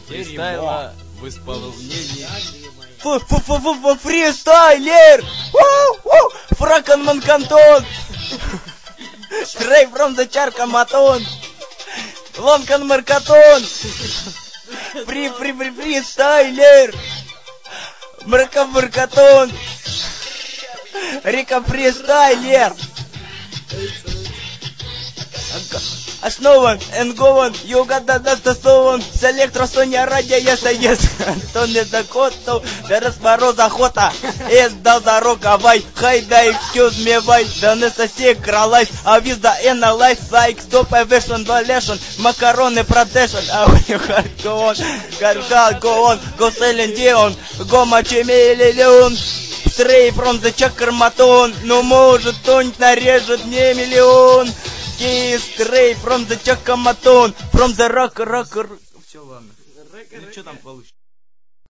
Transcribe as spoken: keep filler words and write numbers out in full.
фристайла в исполнении. Фу-фу-фу-фу, фристайлер! Фракенман Кантон! Straight from the Charkamaton! Лонкан Маркатон! Фри-фри-фри, фристайлер! Марка Маркатон! Рика фристайлер! Основан, энгован, югада достосован, с электросоня радия ясаес, то не закотов, зараз мороз охота, эс дал дорога вай, хай да excuse me вай, да не сосед кралайс, а визда эналайз, лайк, стоп, эвешн, валешн, макароны продешн, а у них go on, go on, go selling down, go мачемелион, straight from the Charkamaton, ну может кто-нибудь нарежет мне миллион. Straight from the Charkamaton, from the rock, rock, rock. Все, ладно. Ну, что там получится?